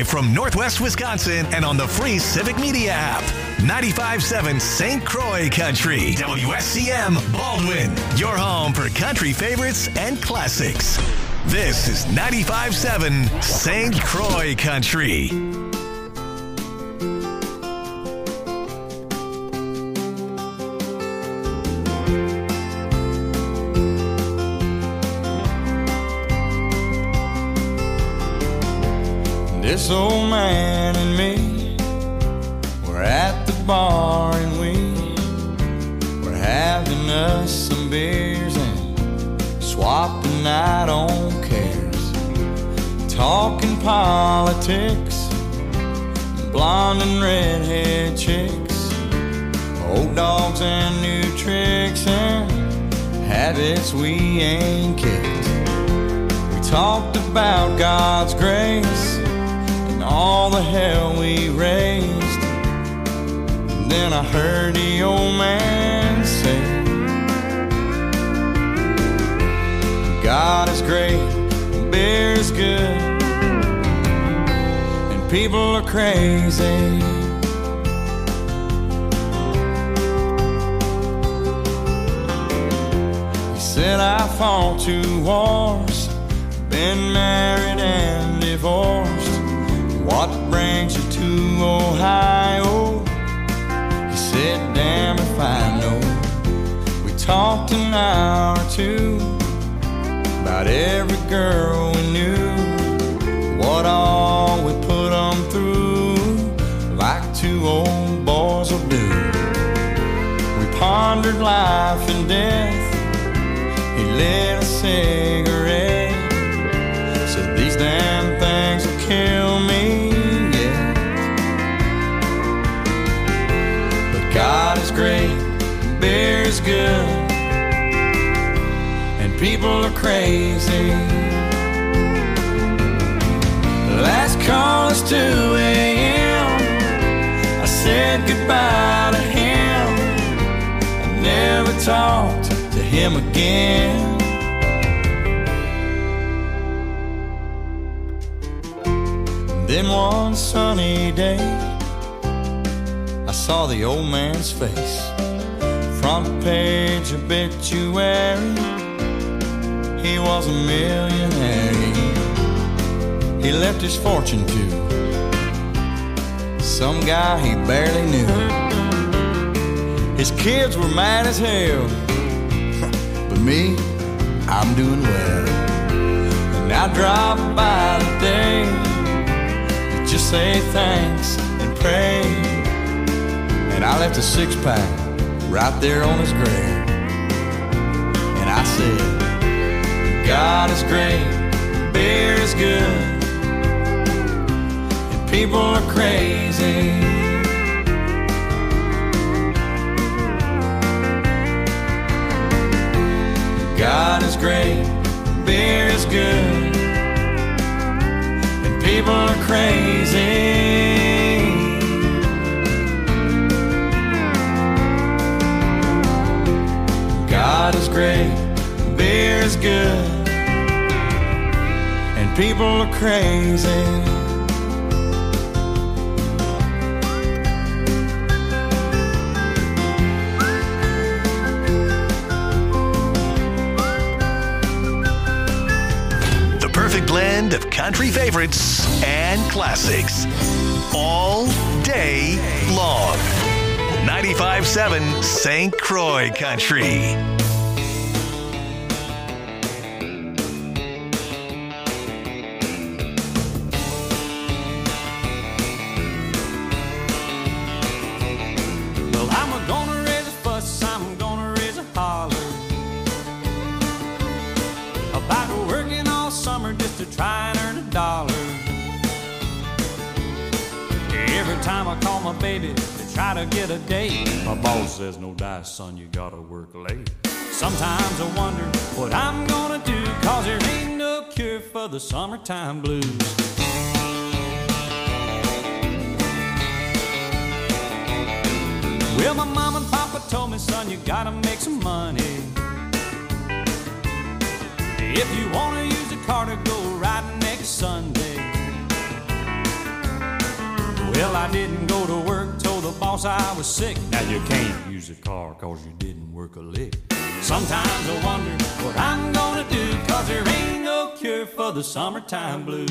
live from Northwest Wisconsin and on the free Civic Media app. 95.7 St. Croix Country. WSCM Baldwin. Your home for country favorites and classics. This is 95.7 St. Croix Country. This old man and me were at the bar and we were having us some beers and swapping out on cares, talking politics, blonde and redhead chicks, old dogs and new tricks and habits we ain't kicked. We talked about God's grace, all the hell we raised. And then I heard the old man say, God is great, beer is good, and people are crazy. He said I fought 2 wars, been married and divorced. What brings you to Ohio? He said, damn if I know. We talked an hour or 2 about every girl we knew, what all we put them through, like 2 old boys will do. We pondered life and death. He lit a cigarette, said these damn things will kill me. God is great, beer is good, and people are crazy. Last call is 2 a.m. I said goodbye to him. I never talked to him again. Then one sunny day I saw the old man's face, front page obituary. He was a millionaire. He left his fortune to some guy he barely knew. His kids were mad as hell, but me, I'm doing well. And I dropped by today to just say thanks and pray. And I left a 6-pack right there on his grave. And I said, God is great, beer is good, and people are crazy. God is great, beer is good, and people are crazy. God is great, beer is good, and people are crazy. The perfect blend of country favorites and classics all day long. 95.7 St. Croix Country. Well, I'm gonna raise a fuss, I'm gonna raise a holler about working all summer just to try and earn $1. Every time I call my baby to try to get a date, my boss says, no dice, son, you gotta work late. Sometimes I wonder what I'm gonna do, cause there ain't no cure for the summertime blues. Well, my mom and papa told me, son, you gotta make some money. If you wanna use a car to go riding next Sunday. Well, I didn't go to work, told the boss I was sick. Now you can't use the car 'cause you didn't work a lick. Sometimes I wonder what I'm gonna do, 'cause there ain't no cure for the summertime blues.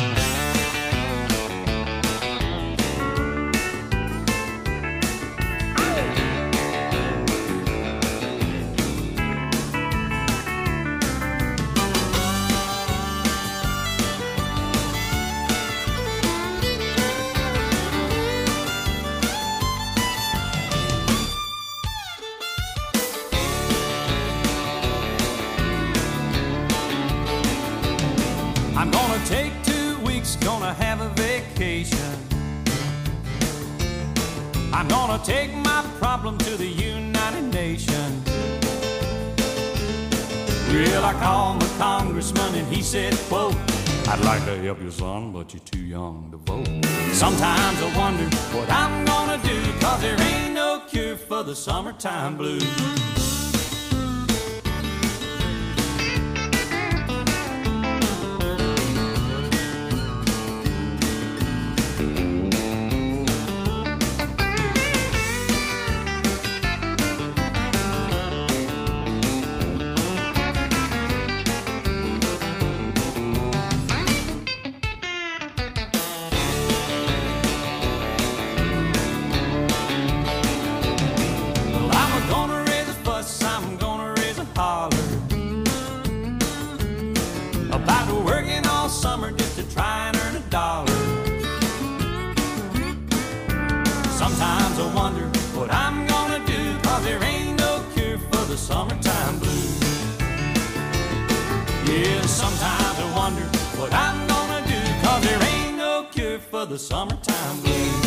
I'm gonna take 2 weeks, gonna have a vacation. I'm gonna take my problem to the United Nations. Well, I called my congressman and he said, quote, I'd like to help you, son, but you're too young to vote. Sometimes I wonder what I'm gonna do, 'cause there ain't no cure for the summertime blues. Sometimes I wonder what I'm gonna do, 'cause there ain't no cure for the summertime blues. Yeah, sometimes I wonder what I'm gonna do, 'cause there ain't no cure for the summertime blues.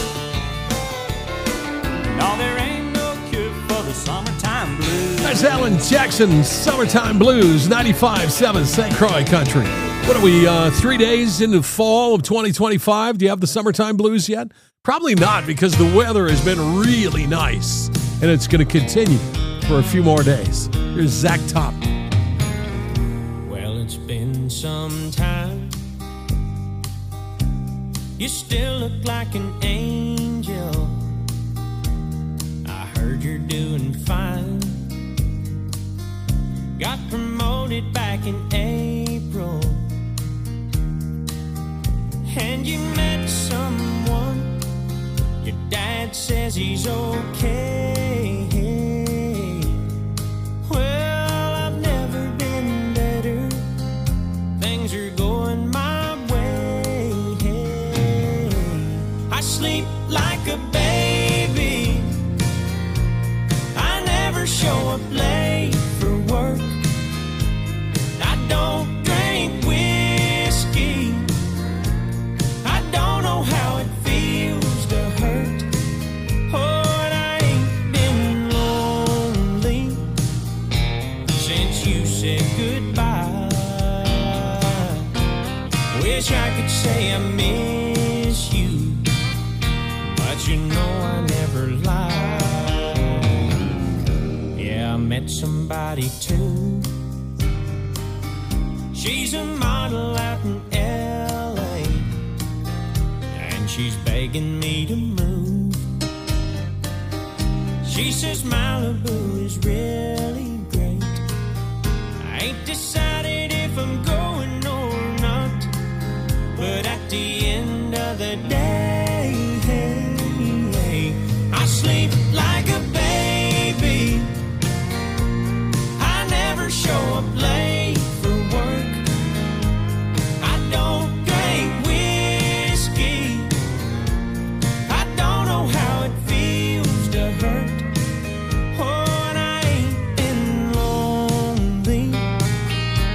No, there ain't no cure for the summertime blues. That's Alan Jackson, Summertime Blues, 95.7 St. Croix Country. What are we, 3 days into fall of 2025? Do you have the summertime blues yet? Probably not, because the weather has been really nice, and it's going to continue for a few more days. Here's Zach Top. Well, it's been some time. You still look like an angel. I heard you're doing fine. Got promoted back in April, and you met someone. Your dad says he's okay. Well, I've never been better. Things are going my way. I sleep like a baby. I never show up late for work. I don't drink whiskey. I don't know how it feels to hurt. Oh, and I ain't been lonely since you said goodbye. Wish I could say I miss you, but you know I never lie. Yeah, I met somebody too. She's a model out in L.A., and she's begging me to move. She says Malibu is really great. I ain't decided if I'm going or not, but at the end of the day, I sleep like a baby. I never show up late for work. I don't drink whiskey. I don't know how it feels to hurt. Oh, and I ain't been lonely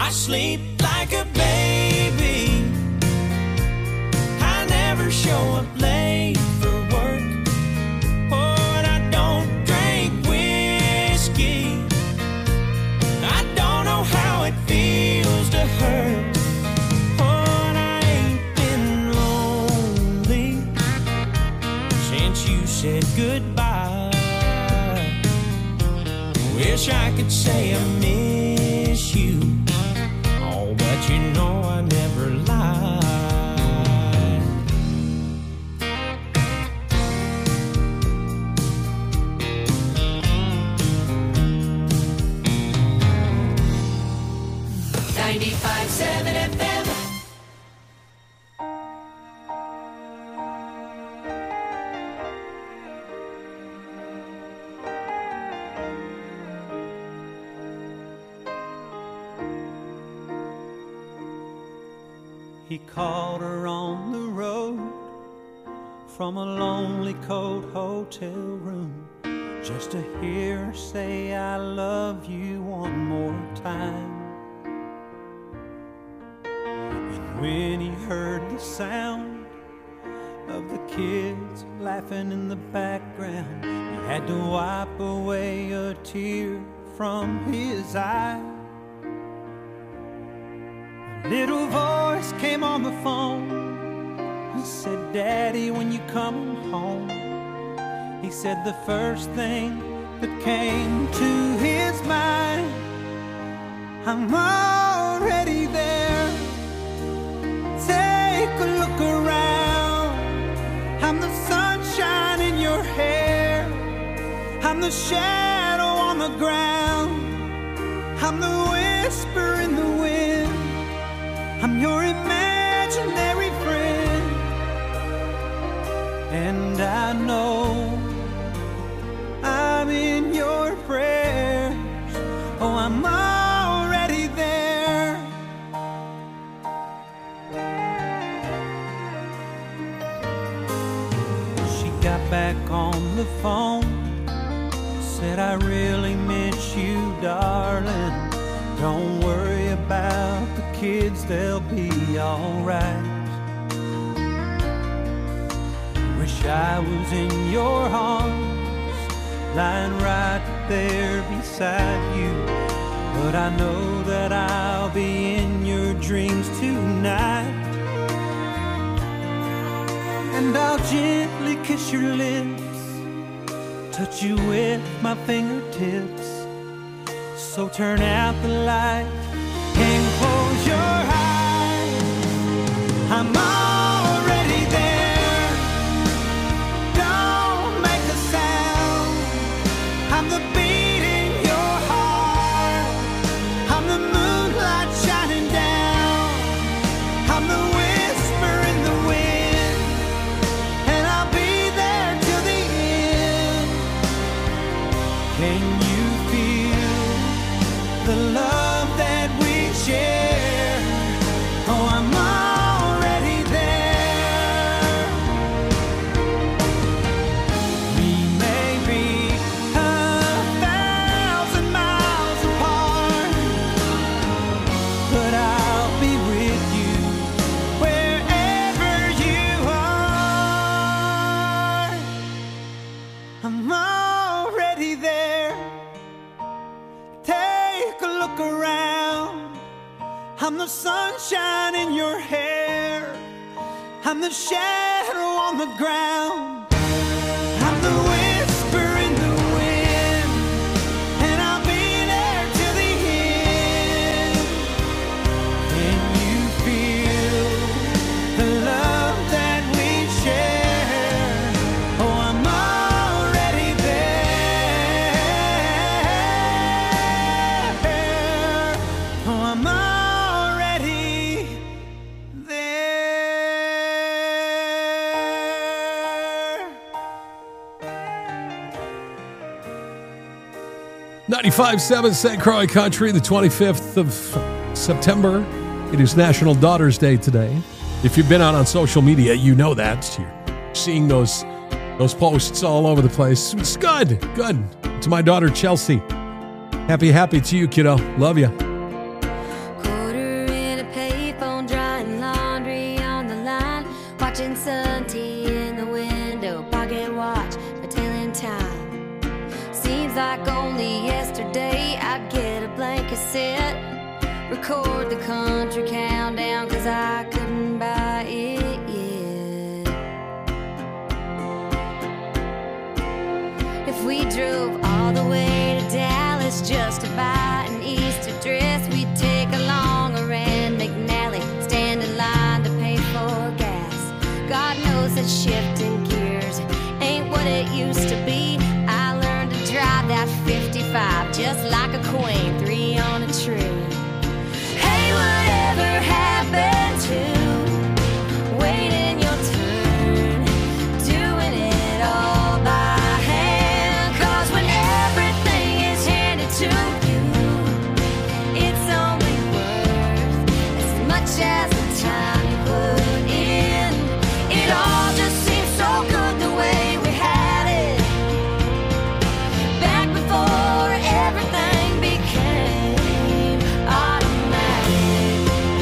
I sleep like a baby. I never show up late for work. Oh, and I don't drink whiskey. I don't know how it feels to hurt. Oh, and I ain't been lonely since you said goodbye. Wish I could say I miss you. Oh, but you know I never lied. 95.7 FM. He called her on the road from a lonely, cold hotel room just to hear her say, I love you one more time. And when he heard the sound of the kids laughing in the background, he had to wipe away a tear from his eye. Little voice came on the phone and said, Daddy, when you come home. He said the first thing that came to his mind, I'm already there. Take a look around. I'm the sunshine in your hair. I'm the shadow on the ground. I'm the whisper in the wind. I'm your imaginary friend, and I know I'm in your prayers. Oh, I'm already there. She got back on the phone, said, I really miss you, darling. Don't worry about the kids, they'll be alright. Wish I was in your arms, lying right there beside you. But I know that I'll be in your dreams tonight. And I'll gently kiss your lips, touch you with my fingertips. So turn out the light and close your eyes. I'm already there. Don't make a sound. I'm the beat in your heart. I'm the moonlight shining down. I'm the whisper in the wind. And I'll be there till the end. Can you feel the love that we share? Oh, I'm already there. We may be 1,000 miles apart, but I'll be with you wherever you are. I'm already there. Take a look around. I'm the sunshine in your hair. I'm the shadow on the ground. I'm the whisper in the wind. And I'll be there till the end. Can you feel the love that we share? Oh, I'm already there. Oh, I'm already there. 95.7 St. Croix Country, the 25th of September. It is National Daughters Day today. If you've been out on social media, you know that. You're seeing those posts all over the place. It's good. To my daughter, Chelsea. Happy to you, kiddo. Love you. blank cassette, record the country countdown, 'cause I couldn't buy it yet. If we drove all the way to Dallas just to buy an Easter dress, we'd take a longer and McNally, stand in line to pay for gas. God knows that shifting gears ain't what it used to be. I learned to drive that 55 just like a queen, 3 on a tree. Hey, whatever happened to waiting your turn, doing it all by hand? 'Cause when everything is handed to you, it's only worth as much as the time you put in. It all just seems so good the way we had it back before everything became automatic.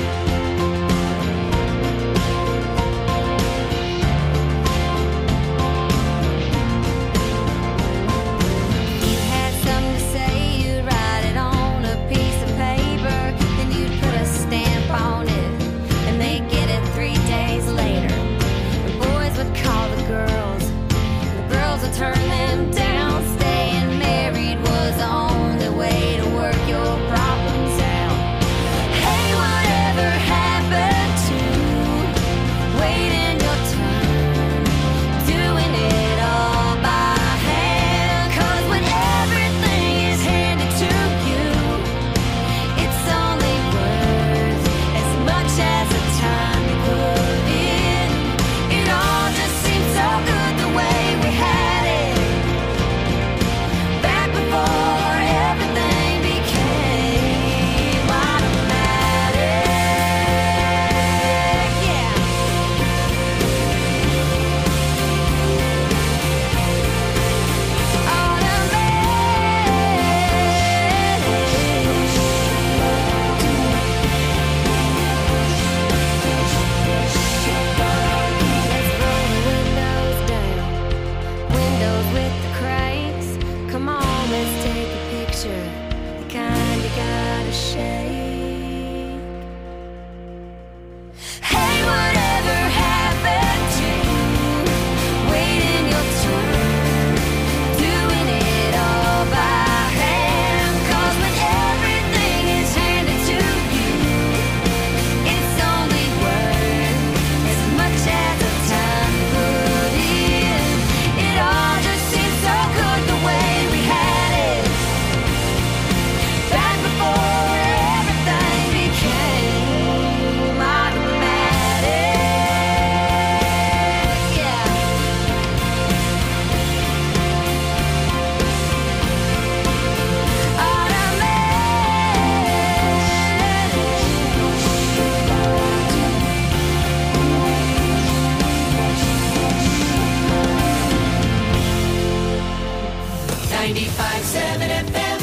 You had something to say, you'd write it on a piece of paper, then you'd put a stamp on it, and they'd get it 3 days later. The boys would call the girls, and the girls would turn them down. Staying married was the only way to work your problems out. Hey, whatever happened to waiting your turn, doing it all by hand? 'Cause when everything is handed to you, it's only worth as much as the time you put in. It all just seems so good the way we had it back before everything became automatic. Yeah. Let's roll the windows down, windows with the cranks. Come on, let's take a picture, the kind you gotta shake. Hey, whatever happened to waiting your turn, doing it all by hand? 'Cause when everything is handed to you, it's only worth as much as the time you put in. It all just seems so good the way we had it back before everything became automatic. Yeah. Automatic. 95.7 FM.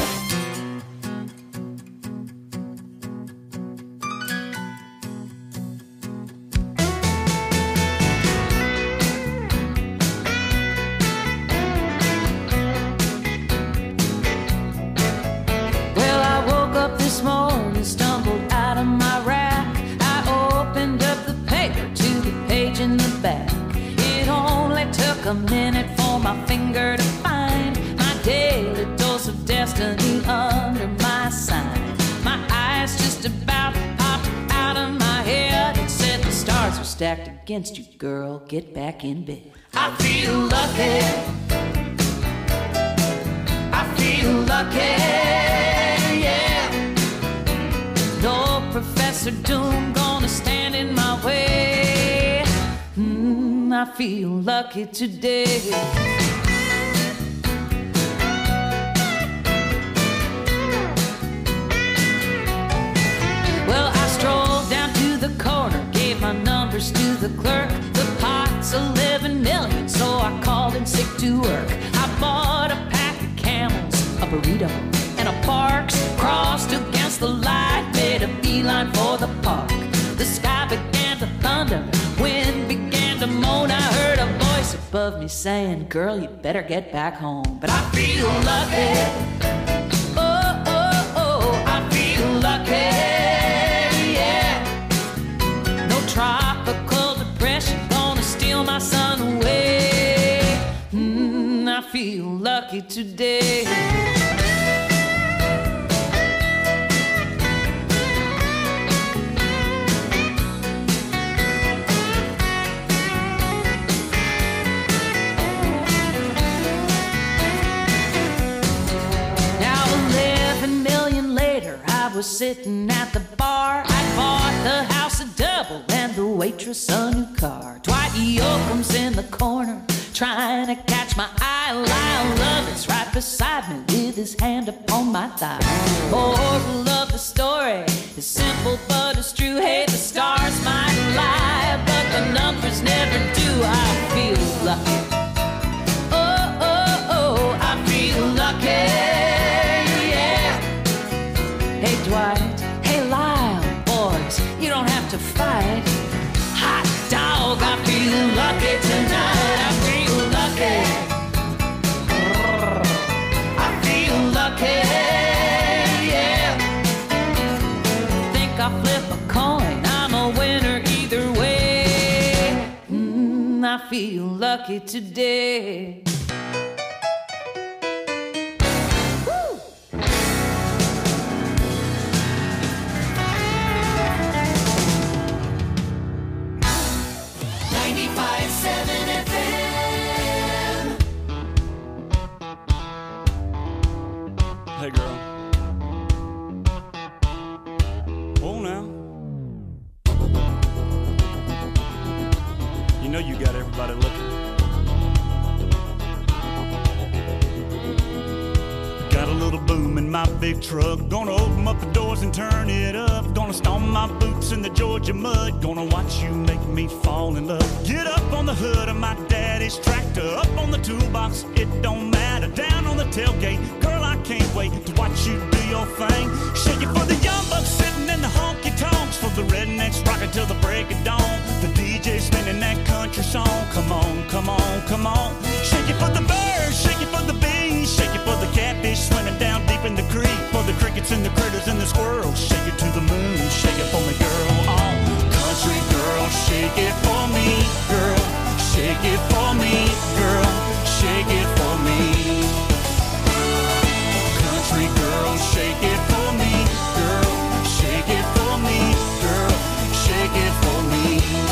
Well, I woke up this morning, stumbled out of my rack. I opened up the paper to the page in the back. It only took a minute for my finger to find my daily dose of destiny under my sign. My eyes just about popped out of my head and said the stars are stacked against you, girl. Get back in bed. I feel lucky. I feel lucky, yeah. No Professor Doom gonna stand in my way. I feel lucky today. Well, I strolled down to the corner, gave my numbers to the clerk. The pot's 11 million, so I called in sick to work. I bought a pack of Camels, a burrito, and a Parks. Crossed against the light, made a beeline for the park. The sky began to thunder, wind began to moan. I heard a voice above me saying, girl, you better get back home. But I feel lucky. Oh, oh, oh, I feel lucky today. Now 11 million later, I was sitting at the bar. I bought the house a double and the waitress a new car. Dwight Yoakam's in the corner, trying to catch my eye. Lyle Lovett's right beside me with his hand upon my thigh. Moral of the story is simple but it's true. Hey, the stars might lie, but the numbers never do. I feel lucky. Oh, oh, oh, I feel lucky. Yeah. Hey, Dwight. Hey, Lyle. Boys, you don't have to fight. Hot dog, I feel lucky tonight. I feel lucky. I feel lucky. Yeah. Think I'll flip a coin. I'm a winner either way. I feel lucky today. Woo! 95.7 FM. Hey, girl. Oh, now. You know you got everybody looking. Got a little boom in my big truck. Gonna open up the doors and turn it up. Gonna stomp my boots in the Georgia mud. Gonna watch you make me fall in love. Get up on the hood of my daddy's tractor. Up on the toolbox, it don't matter. Down on the tailgate, girl, I can't wait to watch you do your thing. Shake it for the young bucks sitting in the honky tonks. For the rednecks rocking till the break of dawn. The DJ spinning that country song. Come on, come on, come on. Shake it for the birds, shake it for the bees. Shake it for the catfish swimming down deep in the creek. For the crickets and the critters and the squirrels. Shake it to the moon, shake it for me, girl. Oh, country girl, shake it for me, girl. Shake it for me, girl. Shake it for me. Country girl, shake it for me, girl. Shake it for me, girl. Shake it for me.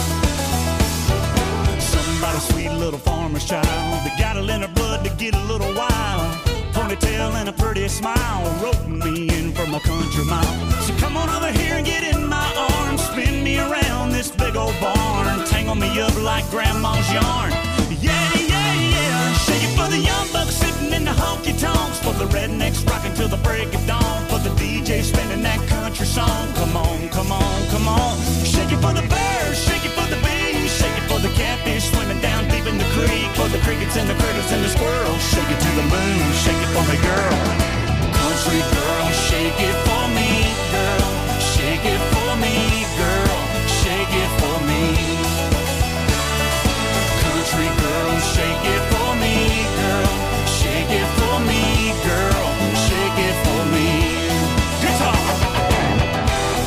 Somebody sweet little farmer's child. They got it in her blood to get a little wild. Ponytail and a pretty smile, roping me in from a country mile. So come on over here and get in my arms. Spin me around this big old barn. Tangle me up like grandma's yarn. Yeah, yeah, yeah. Shake it for the young bucks sitting in the honky tonks. For the rednecks rocking till the break of dawn. For the DJ spinning that country song. Come on, come on, come on. Shake it for the birds, shake it for the bees. Shake it for the catfish swimming down deep in the creek. For the crickets and the critters and the squirrels. Shake it to the moon, shake it for me, girl. Country girl, shake it for me, girl. Shake it for me, girl. Shake it for me. Country girl, shake it for me, girl. Shake it for me, girl. Shake it for me. Guitar.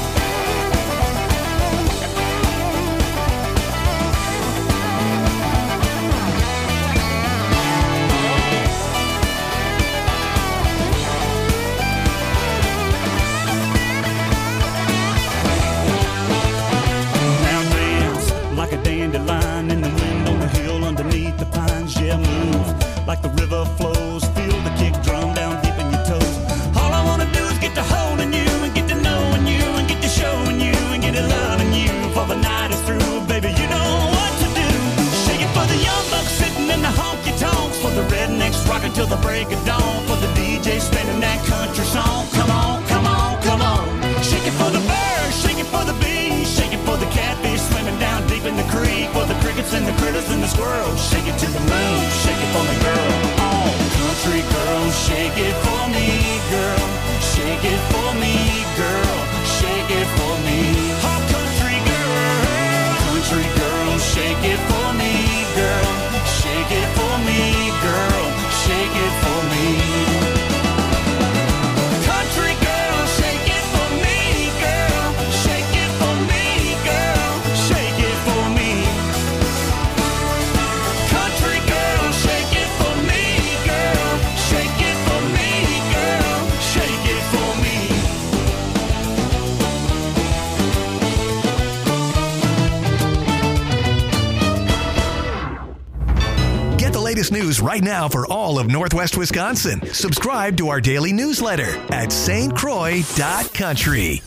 latest news right now for all of Northwest Wisconsin. Subscribe to our daily newsletter at stcroix.country.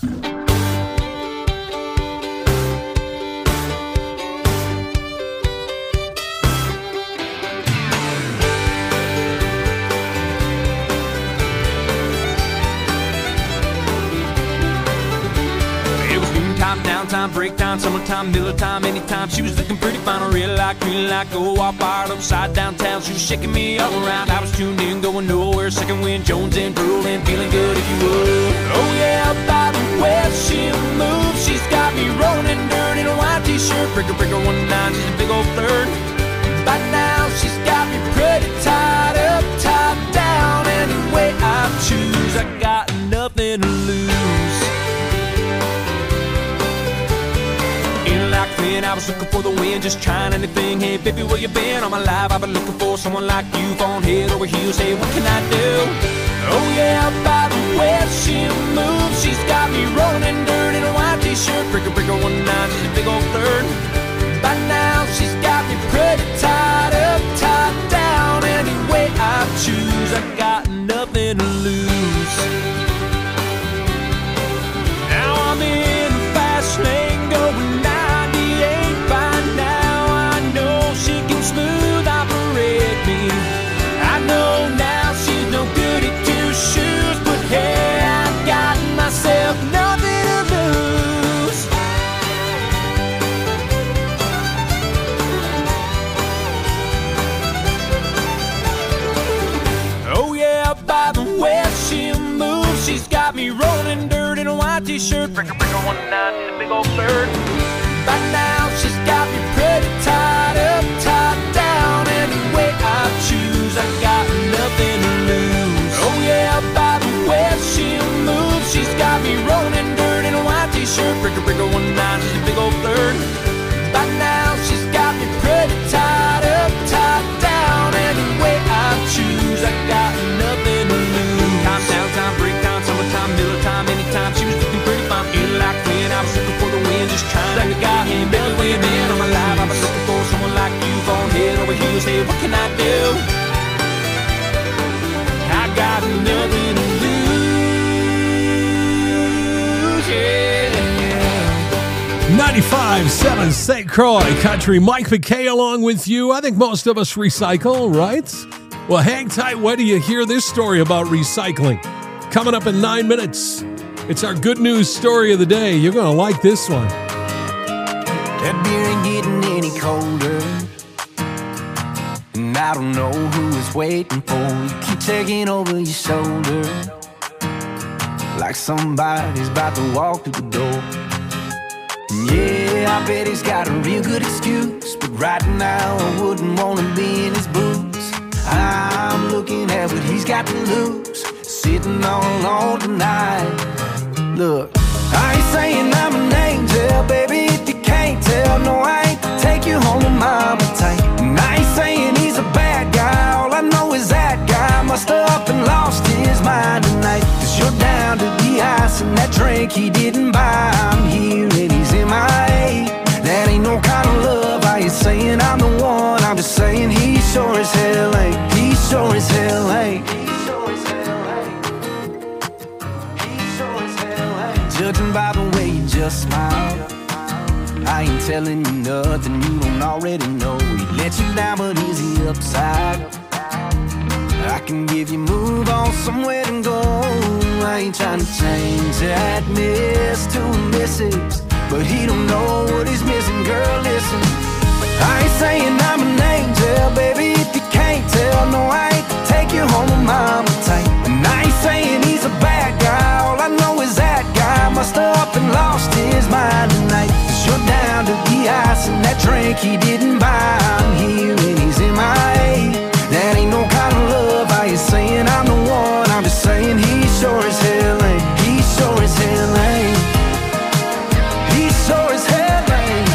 Downtime, breakdown, summertime, Miller time, anytime. She was looking pretty fine, real like, green like, go all fired upside downtown. She was shaking me all around. I was tuned in, going nowhere. Second wind, Jones and drooling, feeling good if you would. Oh yeah, by the way she moves, she's got me rolling in dirt in a white t-shirt. Breaker, 19, she's a big old flirt. By now she's got me pretty tied up, tied down. Any way I choose, I got nothing to lose. I was looking for the wind, just trying anything. Hey, baby, where you been? All my life I've been looking for someone like you, falling head over heels. Hey, what can I do? Oh yeah, by the way she moves, she's got me rolling in dirt in a white t-shirt. Breaker, 19, she's a big old flirt. By now she's got me pretty tied up, tied down. Any way I choose, I got nothing to lose. Now I'm in the fast lane going smooth operate me. I know now she's no good at two shoes, but hey, I got myself nothing to lose. Oh yeah, by the way she moves, she's got me rolling dirt in a white t-shirt. Breaker, 19, she's a big old flirt. By now she's got me pretty tied up, tied down. Any way I choose, I got nothing to lose. Oh yeah, by the way she moves, she's got me rolling in dirt in a white t-shirt. Breaker, 19, she's a big old flirt. By now she's got me pretty tied up, tied down. Any way I choose, I got nothing to lose. Time, downtime, breakdown, summertime, Miller time, anytime. She was looking pretty fine, feeling like when I was looking for the wind, just trying to get him. Baby, where you been? All my life I've been looking for someone like you, falling head over heels. Hey, what can I do? I got nothing to lose, yeah. 95.7 St. Croix Country. Mike McKay along with you. I think most of us recycle, right? Well, hang tight. Wait till you hear this story about recycling. Coming up in 9 minutes. It's our good news story of the day. You're going to like this one. That beer ain't getting any colder, and I don't know who is waiting for. You keep checking over your shoulder, like somebody's about to walk through the door. Yeah, I bet he's got a real good excuse, but right now I wouldn't want to be in his boots. I'm looking at what he's got to lose, sitting all alone tonight. Look, I ain't saying I'm an angel, baby, if you can't tell. No, I ain't take you home with mama tight. And I ain't saying he's a bad guy, all I know is that guy must have up and lost his mind tonight. Cause you're down to the ice and that drink he didn't buy. I'm here and he's MIA. That ain't no kind of love, I ain't saying I'm the one, I'm just saying he sure as hell ain't. He sure as hell ain't. Judging by the way you just smile, I ain't telling you nothing you don't already know. He let you down, but is he upside? I can give you move on somewhere to go. I ain't trying to change that miss to a missus, but he don't know what he's missing, girl, listen. I ain't saying I'm an angel, baby, if you can't tell. No, I ain't take you home with mama tight. And I ain't saying he's a bad guy, all I know is that guy must have up and lost his mind tonight. Cause you're down to the ice and that drink he didn't buy. I'm here and he's MIA. That ain't no kind of love, I ain't saying I'm the one, I'm just saying he sure as hell ain't. He sure as hell ain't. He sure as hell ain't.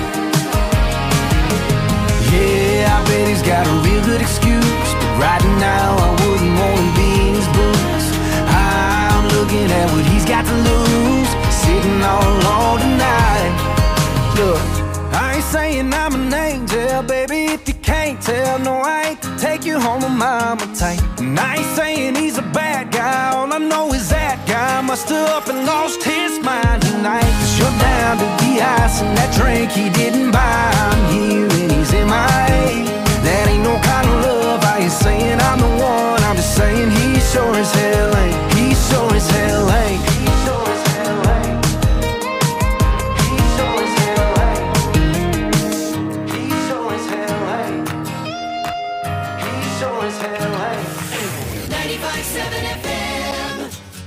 Yeah, I bet he's got a real good excuse, but right now I wouldn't want to be in his boots. I'm looking at what he's got to lose, sitting all alone tonight. Look, I ain't saying I'm an angel, baby, if you can't ain't tell, no, I ain't take you home to mama type. And I ain't saying he's a bad guy, all I know is that guy must have up and lost his mind tonight. Cause you're down to the ice and that drink he didn't buy. I'm here and he's MIA. That ain't no kind of love, I ain't saying I'm the one, I'm just saying he sure as hell ain't. He sure as hell ain't. He sure as hell ain't. He sure as hell ain't. He sure as hell ain't. He sure as hell ain't. 95.7 FM.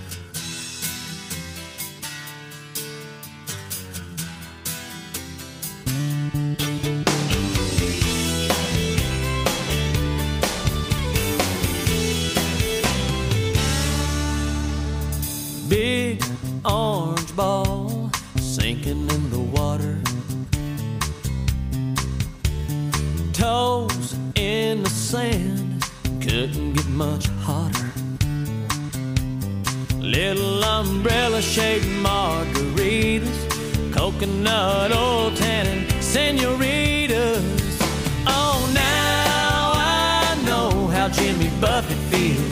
Big orange ball sinking in the water, toes in the sand, couldn't get much hotter. Little umbrella shaped margaritas, coconut oil tannin senoritas. Oh, now I know how Jimmy Buffett feels.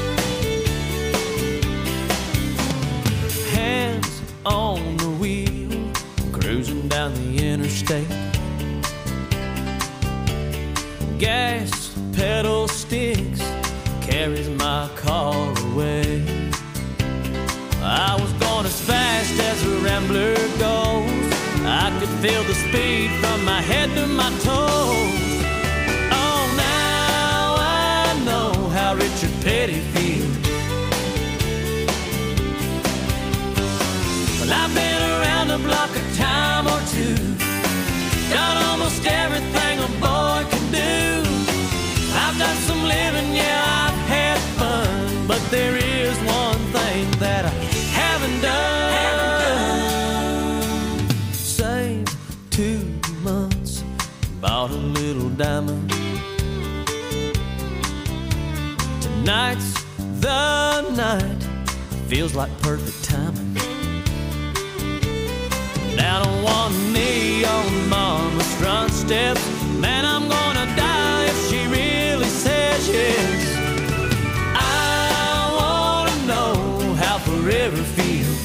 Hands on the wheel, cruising down the interstate. Gas pedal sticks, carries my car away. I was going as fast as a rambler goes. I could feel the speed from my head to my toes. Oh, now I know how Richard Petty feels. Well, I've been around the block a time or two, done almost everything a boy can do. I've done some living, yeah, I've had fun, but there is one thing that I haven't done. Saved 2 months, bought a little diamond. Tonight's the night, feels like perfect timing. Down on one knee on mama's front steps, man, I'm gonna die if she really says yes. I wanna know how forever feels.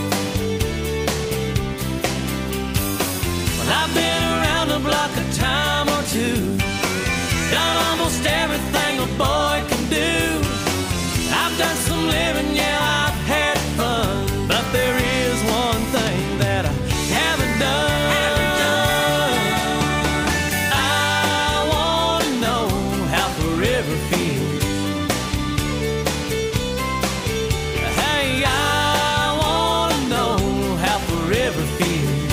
Well, I've been around the block a time or two, done almost everything a boy can do. I've done some living, yeah, I've had fun, but there is one thing that I haven't done. I wanna know how forever feels. Hey, I wanna know how forever feels.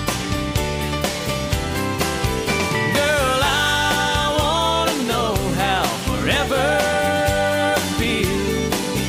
Girl, I wanna know how forever feels.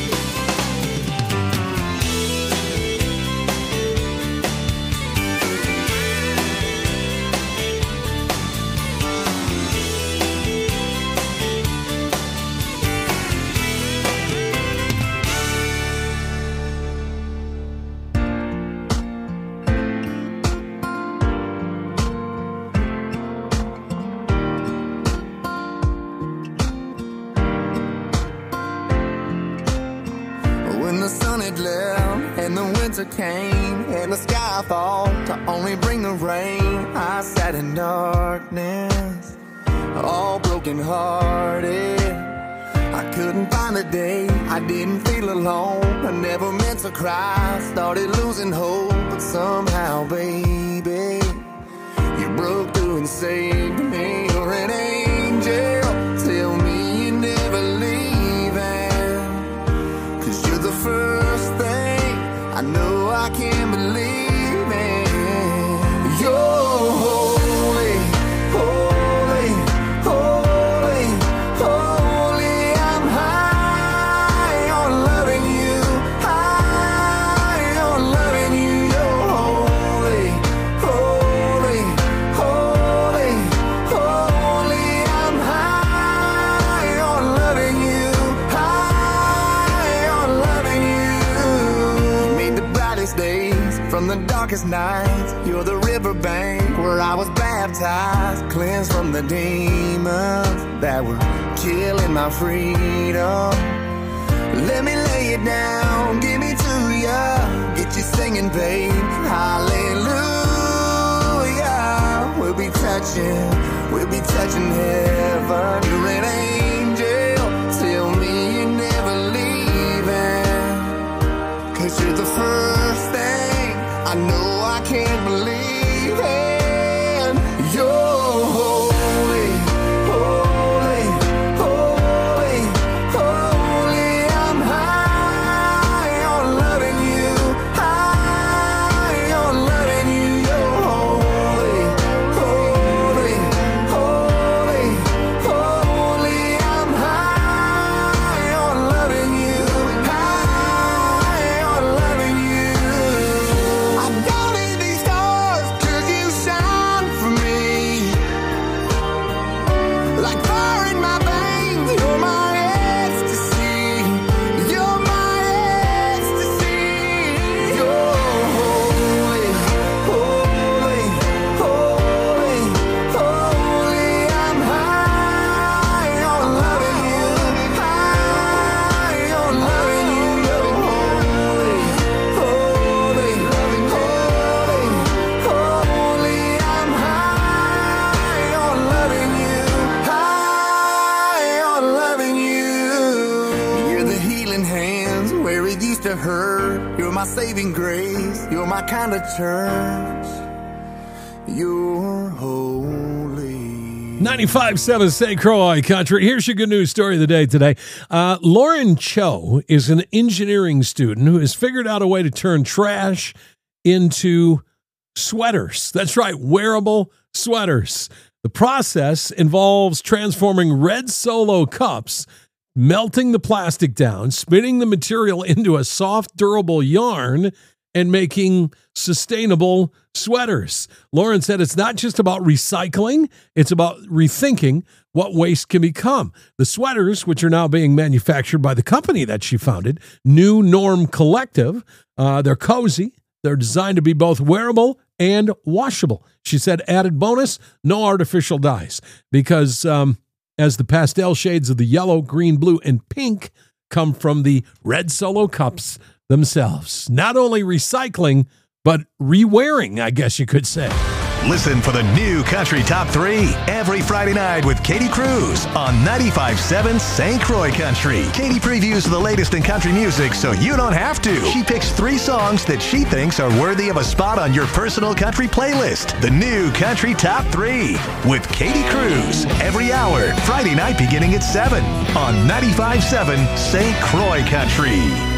When the sun had left and the winter came and the sky thought to only bring the rain, I sat in darkness, all broken hearted. I couldn't find a day, I didn't feel alone. I never meant to cry, started losing hope, but somehow, baby, you broke through and saved me. You're an angel, tell me you're never leaving, 'cause you're the first thing I know I can believe in. You're holy, holy, holy, holy. I'm high on loving you, high on loving you. You're holy, holy, holy, holy. I'm high on loving you, high on loving you. You made the brightest days from the darkest nights. You're the riverbank where I was baptized, cleansed from the demons that were killing my freedom. Let me lay it down, give me to ya, get you singing, babe. Hallelujah. We'll be touching heaven. You're an angel, tell me you're never leaving, 'cause you're the first thing I know I can't believe in. You're holy, holy, holy, holy. I'm high on loving you, high on loving you. You're holy, holy, holy, holy. I'm high on loving you, high on loving you. I don't need these stars 'cause you shine for me. Like fire in my veins, you're my ecstasy. You're my ecstasy. You're holy, holy, holy, holy. I'm high on loving you, high on loving you. You're holy, holy, holy, holy. I'm high on loving you, high on loving you. You're the healing hands where it used to hurt. You're my saving grace. You're my kind of church. You're holy. 95.7 St. Croix Country. Here's your good news story of the day today. Lauren Cho is an engineering student who has figured out a way to turn trash into sweaters. That's right, wearable sweaters. The process involves transforming red Solo cups, melting the plastic down, spinning the material into a soft, durable yarn, and making sustainable sweaters. Lauren said it's not just about recycling, it's about rethinking what waste can become. The sweaters, which are now being manufactured by the company that she founded, New Norm Collective, they're cozy. They're designed to be both wearable and washable. She said, added bonus, no artificial dyes, because as the pastel shades of the yellow, green, blue, and pink come from the red Solo cups themselves. Not only recycling, but re-wearing, I guess you could say. Listen for the new Country Top 3 every Friday night with Katie Cruz on 95.7 St. Croix Country. Katie previews the latest in country music so you don't have to. She picks 3 songs that she thinks are worthy of a spot on your personal country playlist. The new Country Top 3 with Katie Cruz every hour, Friday night beginning at 7 on 95.7 St. Croix Country.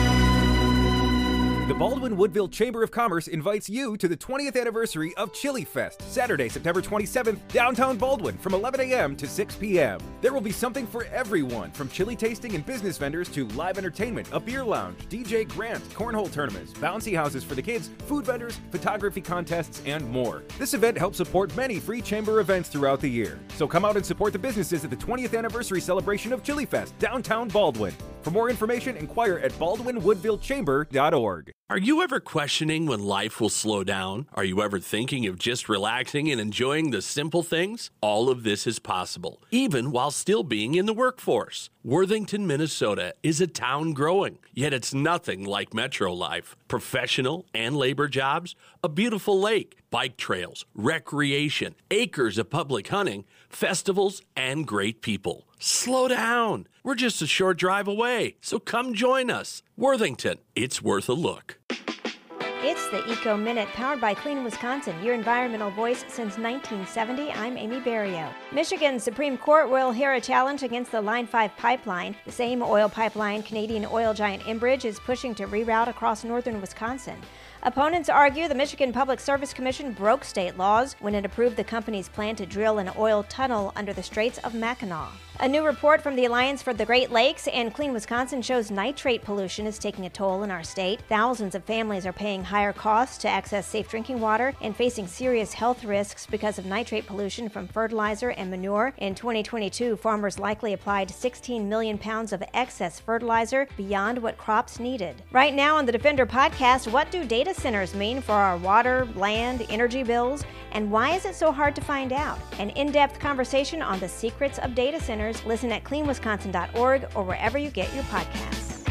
The Baldwin-Woodville Chamber of Commerce invites you to the 20th anniversary of Chili Fest, Saturday, September 27th, downtown Baldwin, from 11 a.m. to 6 p.m. There will be something for everyone, from chili tasting and business vendors to live entertainment, a beer lounge, DJ Grant, cornhole tournaments, bouncy houses for the kids, food vendors, photography contests, and more. This event helps support many free chamber events throughout the year. So come out and support the businesses at the 20th anniversary celebration of Chili Fest, downtown Baldwin. For more information, inquire at baldwinwoodvillechamber.org. Are you ever questioning when life will slow down? Are you ever thinking of just relaxing and enjoying the simple things? All of this is possible, even while still being in the workforce. Worthington, Minnesota is a town growing, yet it's nothing like metro life. Professional and labor jobs, a beautiful lake, bike trails, recreation, acres of public hunting, festivals, and great people. Slow down. We're just a short drive away, so come join us. Worthington, it's worth a look. It's the Eco Minute, powered by Clean Wisconsin, your environmental voice since 1970. I'm Amy Barrio. Michigan's Supreme Court will hear a challenge against the Line 5 pipeline. The same oil pipeline Canadian oil giant Enbridge is pushing to reroute across northern Wisconsin. Opponents argue the Michigan Public Service Commission broke state laws when it approved the company's plan to drill an oil tunnel under the Straits of Mackinac. A new report from the Alliance for the Great Lakes and Clean Wisconsin shows nitrate pollution is taking a toll in our state. Thousands of families are paying higher costs to access safe drinking water and facing serious health risks because of nitrate pollution from fertilizer and manure. In 2022, farmers likely applied 16 million pounds of excess fertilizer beyond what crops needed. Right now on the Defender podcast, what do data centers mean for our water, land, energy bills, and why is it so hard to find out? An in-depth conversation on the secrets of data centers. Listen at cleanwisconsin.org or wherever you get your podcasts.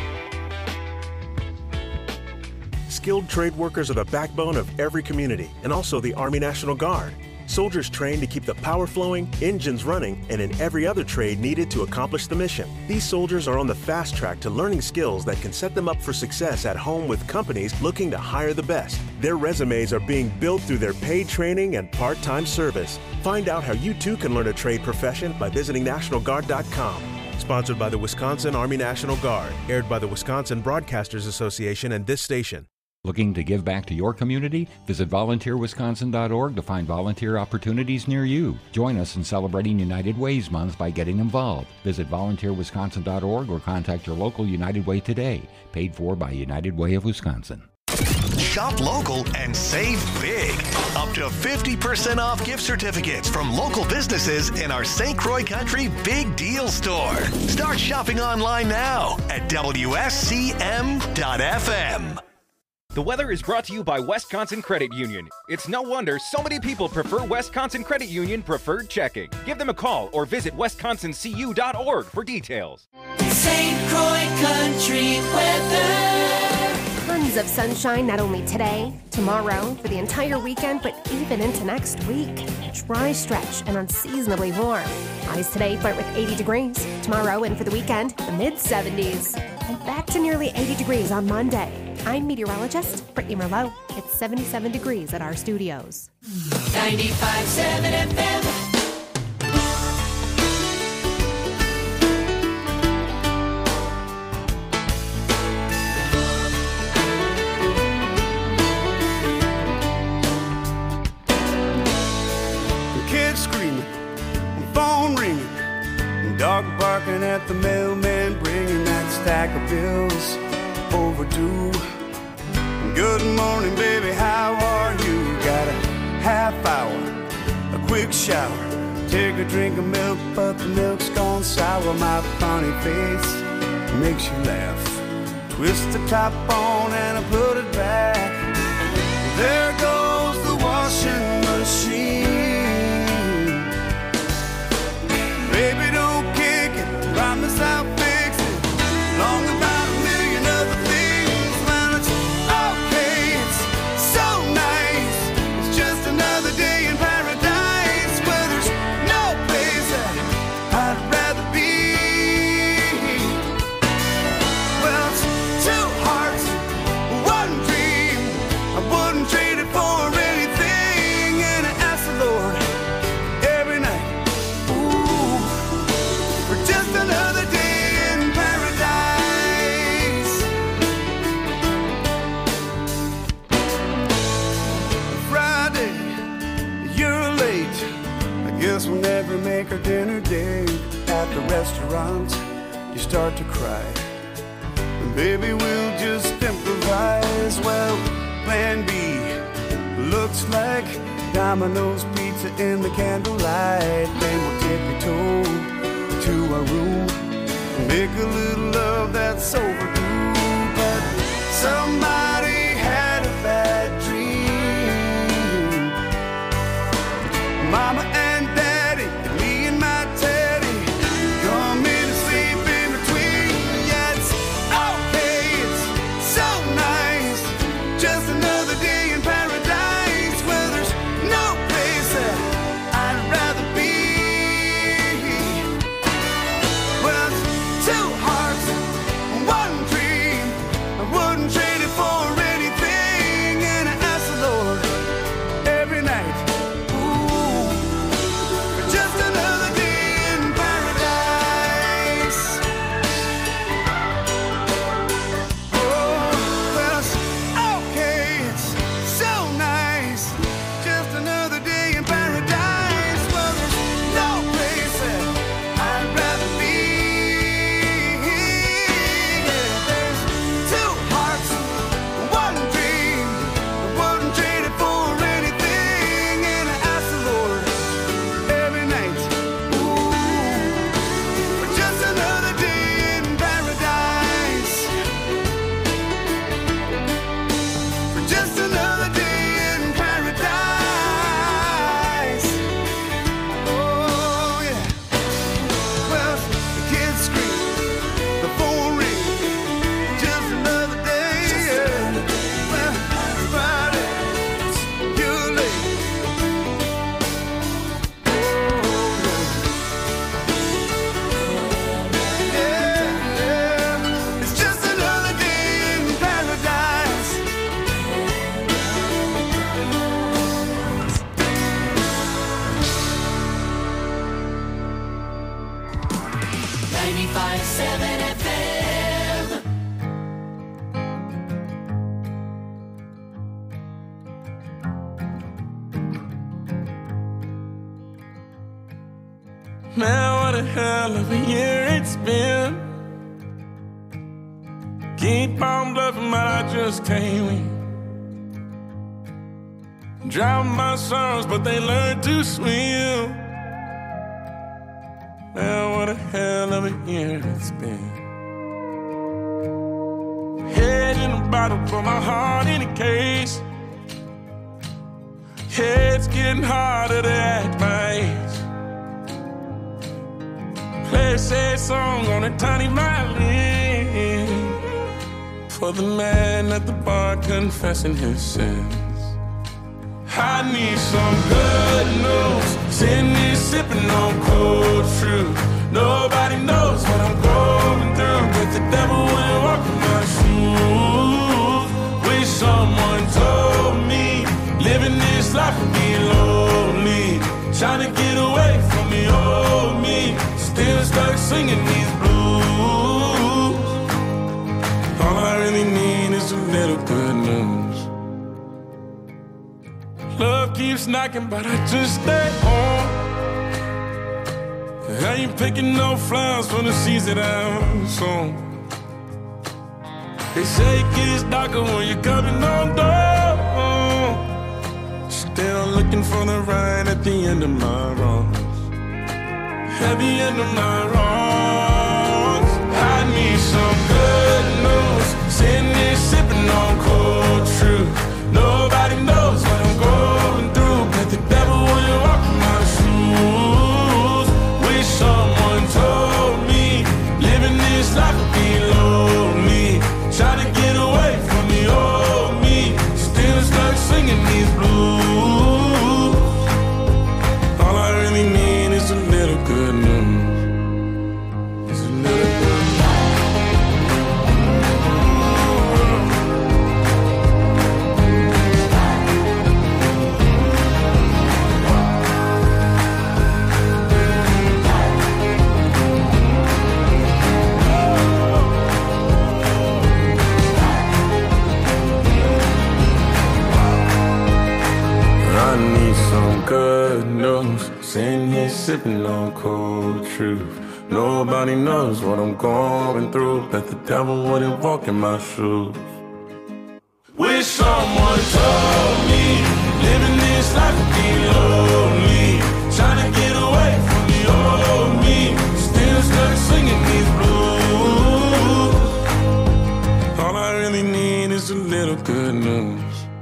Skilled trade workers are the backbone of every community and also the Army National Guard. Soldiers trained to keep the power flowing, engines running, and in every other trade needed to accomplish the mission. These soldiers are on the fast track to learning skills that can set them up for success at home with companies looking to hire the best. Their resumes are being built through their paid training and part-time service. Find out how you too can learn a trade profession by visiting NationalGuard.com. Sponsored by the Wisconsin Army National Guard. Aired by the Wisconsin Broadcasters Association and this station. Looking to give back to your community? Visit volunteerwisconsin.org to find volunteer opportunities near you. Join us in celebrating United Way's Month by getting involved. Visit volunteerwisconsin.org or contact your local United Way today. Paid for by United Way of Wisconsin. Shop local and save big. Up to 50% off gift certificates from local businesses in our St. Croix Country Big Deal Store. Start shopping online now at WSCM.FM. The weather is brought to you by Wisconsin Credit Union. It's no wonder so many people prefer Wisconsin Credit Union Preferred Checking. Give them a call or visit wisconsincu.org for details. St. Croix Country weather. Tons of sunshine not only today, tomorrow, for the entire weekend, but even into next week. Dry stretch and unseasonably warm. Highs today flirt with 80 degrees. Tomorrow and for the weekend, the mid-70s. And back to nearly 80 degrees on Monday. I'm meteorologist Brittany Merlot. It's 77 degrees at our studios. 95.7 FM. Kids screaming, phone ringing, dog barking at the mailman, bringing that stack of bills overdue. Good morning, baby, how are you? Got a half hour, a quick shower, take a drink of milk, but the milk's gone sour. My funny face makes you laugh. Twist the top on and I put it back. There goes the washing machine. Baby, don't kick it, promise I'll fix it. Long about a million other things, man, it's okay, it's so nice. It's just another day in paradise where there's no place that I'd rather be. Well, it's two hearts, one dream. I wouldn't trade it for anything, and I ask the Lord every night, ooh, for just another day in paradise. Friday, you're late. I guess we'll never make our dinner date. At the restaurant, you start to cry. And baby, we'll just improvise. Well, plan B looks like Domino's pizza in the candlelight. Then we'll tippy-toe to our room and make a little love that's overdue. But somebody had a bad dream. Mama and Daddy, and me and my Teddy, come in and sleep in between. Yeah, it's okay, it's so nice. Just another day in paradise where there's no place that I'd rather be. Well, it's two hearts, one dream. I wouldn't trade it for anything, and I ask the Lord every night, ooh, for just another day in paradise. Oh, well, it's okay, it's Man, what a hell of a year it's been. Keep on bluffing, but I just can't win. Drown my sorrows, but they learn to swim. Man, what a hell of a year it's been. Head in a bottle, put my heart in a case. It's getting harder to act my age. Play a sad song on a tiny violin for the man at the bar confessing his sins. I need some good news. Sitting here sipping on cold truth. Nobody knows what I'm going through, but the devil will walk in my shoes. Wish someone told me living this life would be lonely. Trying to get away from the old me. Still stuck singing these blues. All I really need is a little good news. Love keeps knocking, but I just stay home. I ain't picking no flowers from the seeds that I'm sown. They say it gets darker when you're coming on door. Still looking for the right at the end of my wrongs. At the end of my wrongs, I need some good news. Sitting there sipping on cold truth. Nobody knows what I'm going through, but the devil will walk in my shoes. Wish someone told me living this life would be lonely. Trying to get away from the old me. Still stuck singing these blues. All I really need is a little good news. It's a little good news. I need some good news. Sitting here sipping on cold truth. Nobody knows what I'm going through, but the devil wouldn't walk in my shoes. Wish someone told me living this life would be lonely. Trying to get away from the old me. Still stuck singing these blues. All I really need is a little good news.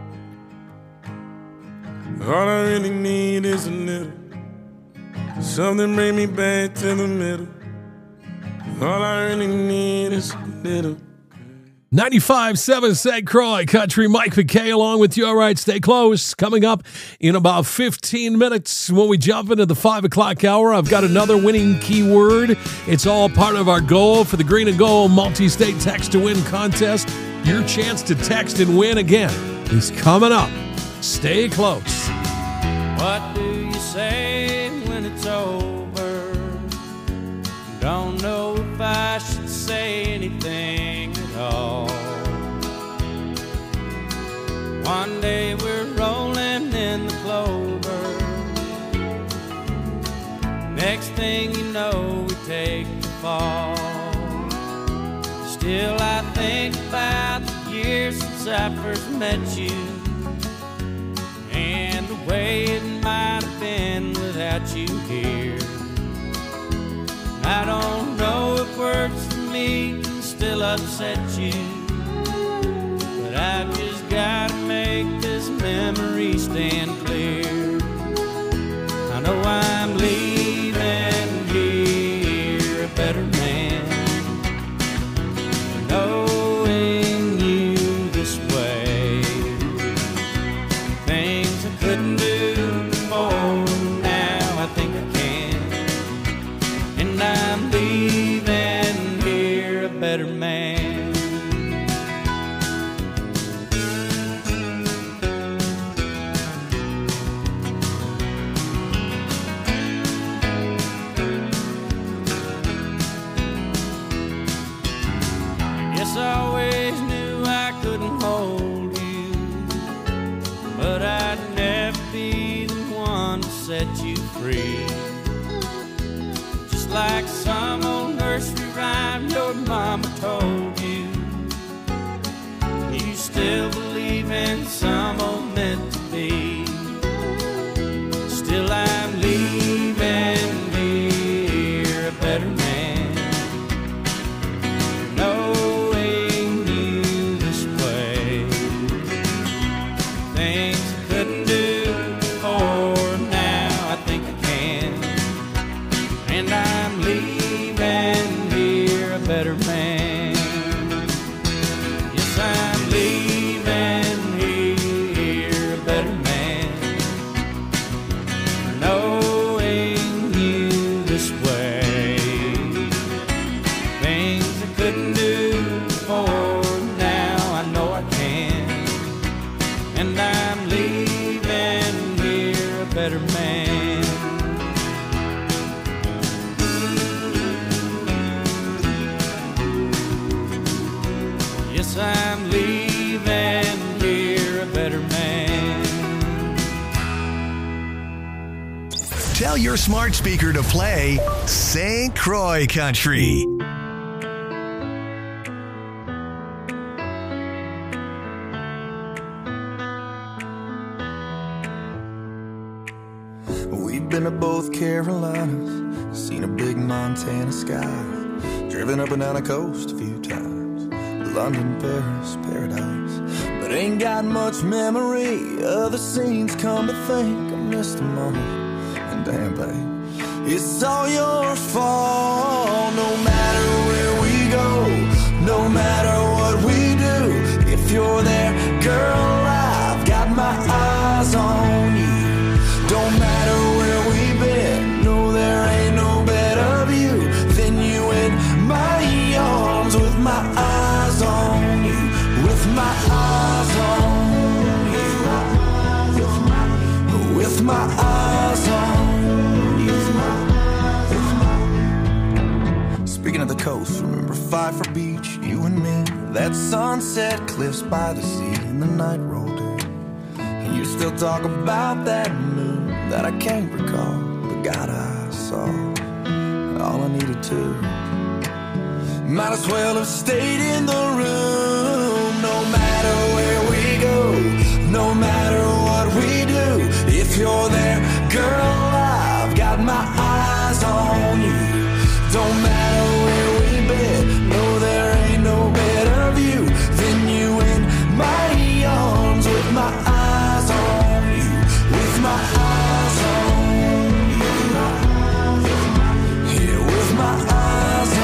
All I really need is a little. Something bring me back to the middle. All I really need is a little. 95.7 St. Croix Country. Mike McKay along with you. All right, stay close. Coming up in about 15 minutes when we jump into the 5 o'clock hour, I've got another winning keyword. It's all part of our goal for the Green and Gold Multi-State Text to Win contest. Your chance to text and win again is coming up. Stay close. What do you say when it's over? Don't know if I should say anything at all. One day we're rolling in the clover. Next thing you know, we take the fall. Still I think about the years since I first met you, and the way it might have been without you here. I don't know if words for me can still upset you, but I've just gotta make this memory stand clear. I know I'm leaving here a better man, knowing you this way. Things I couldn't do before, now I think I can. And I'm leaving here a better man. Yes, I always knew I couldn't hold you, but I'd never be the one to set you free. like some old nursery rhyme your mama told you. You still believe in some old meant to be. Still I'm leaving here a better man, knowing you this way. Things I couldn't do before, now I think I can. And I'm leaving here a better man. Yes, I'm leaving here a better man, knowing you this way. Things I couldn't do before, now I know I can. And I'm leaving here a better man. Yes, I'm leaving here a better man. Tell your smart speaker to play St. Croix Country. We've been to both Carolinas, seen a big Montana sky, driven up and down the coast a few times, London, Paris, paradise, but ain't got much memory of the scenes. Come to think, I missed them all, and damn babe, it's all your fault. No matter where we go, no matter what we do, if you're there, girl, I've got my eyes on you. Don't matter where we've been, no, there ain't no better view than you in my arms, with my eyes on you, with my eyes on you, with my eyes on you. Speaking of the coast, remember Pfeiffer Beach, you and me, that sunset cliffs by the sea, and the night rolled in. And you still talk about that moon that I can't recall, but God, I saw all I needed to. Might as well have stayed in the room. No matter where we go, no matter what we do, if you're there, girl, I've got my eyes on you. Don't matter where we've been, no, there ain't no better view than you in my arms, with my eyes on you, with my eyes on you, yeah, with my eyes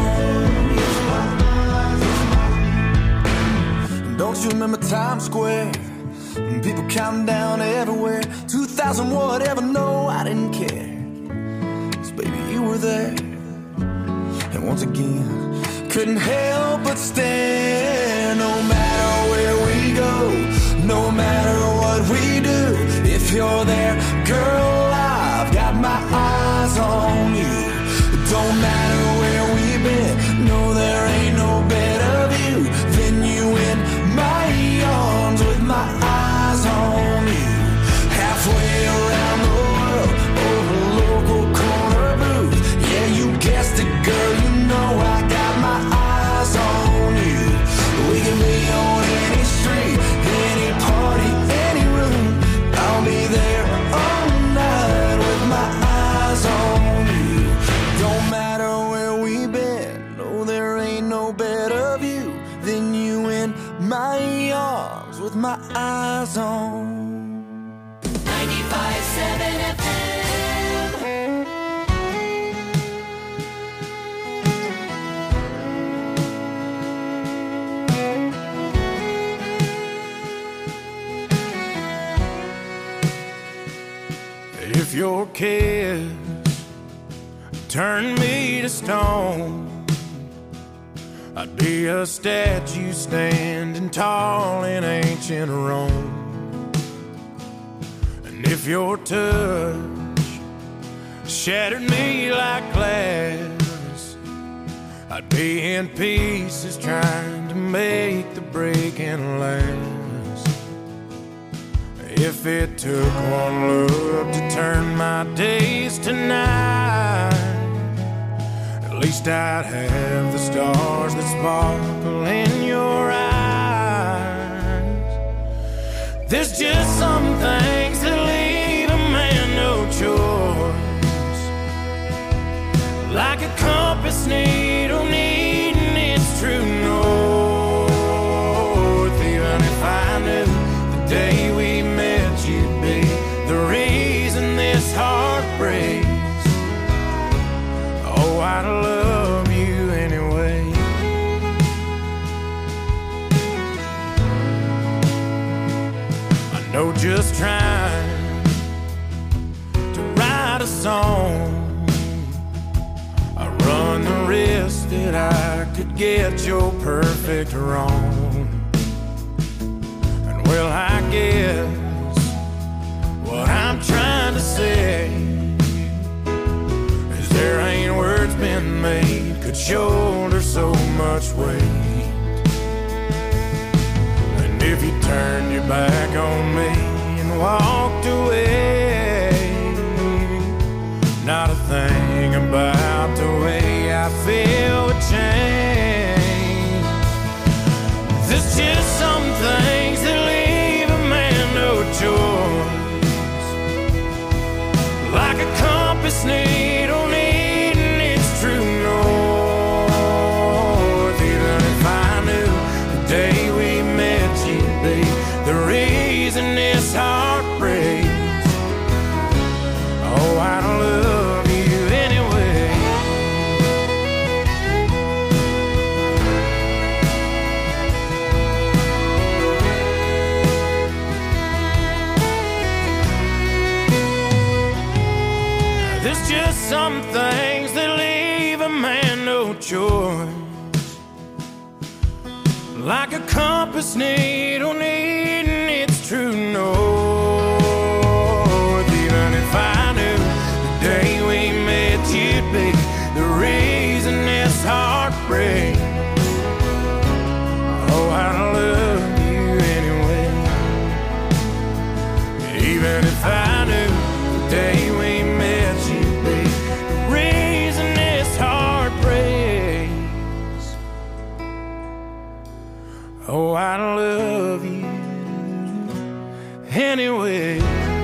on you. Don't you remember Times Square? People counting down everywhere, 2,000 whatever, no, I didn't care, 'cause baby, you were there. And once again, couldn't help but stare. No matter where we go, no matter what we do, if you're there, girl, I've got my eyes on you. Don't matter where we've been, no, there ain't no better view than you in my arms, with my eyes on you. Halfway around the world, over local corner booth, yeah, you guessed it, girl, you know I got my eyes on you. We can be on any street, any party, any room, I'll be there all night with my eyes on you. Don't matter where we've been, no, there ain't no better view than you in my arms, with my eyes on 95.7 FM. If your kids turn me to stone, I'd be a statue standing tall in ancient Rome. And if your touch shattered me like glass, I'd be in pieces trying to make the breaking last. If it took one look to turn my days to night, least I'd have the stars that sparkle in your eyes. There's just some things that leave a man no choice, like a compass needle needing its true north. Even if I knew the day we met you'd be the reason this heart breaks, oh, I'd love you anyway. I know just trying to write a song, I run the risk that I could get your perfect wrong. And well, I guess what I'm trying to say is there ain't words been made could shoulder so much weight. And if you turned your back on me and walked away, not a thing about the way I feel would change. There's just some things that leave a man no choice, like a compass needle needing its true north. Even if I knew the day we met you'd be the reason this heart breaks, oh, I don't love you anyway. There's just some things that leave a man no choice, like a compass needle needing its true north. Even if I knew the day we met you'd be the reason this heart breaks, oh, I love you anyway. Even if I knew the day we met you'd be the reason this heart breaks, oh, I love you anyway.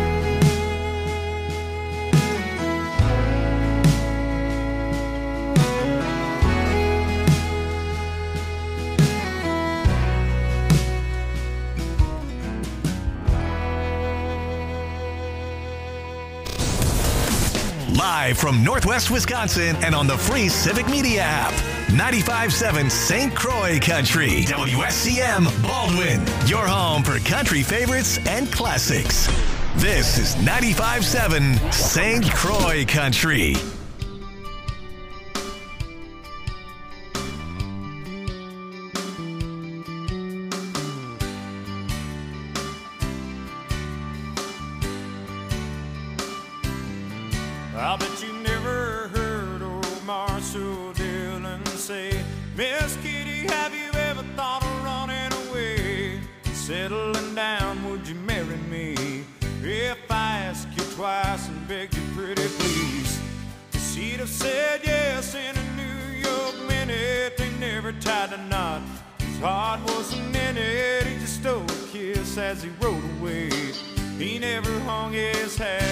Live from Northwest Wisconsin and on the free Civic Media app. 95.7 St. Croix Country. WSCM Baldwin. Your home for country favorites and classics. This is 95.7 St. Croix Country. I bet you never heard old Marshall Dillon say, Miss Kitty, have you ever thought of running away? Settling down, would you marry me? If I ask you twice and beg you pretty please. She'd have said yes in a New York minute. They never tied a knot, his heart wasn't in it. He just stole a kiss as he rode away. He never hung his hat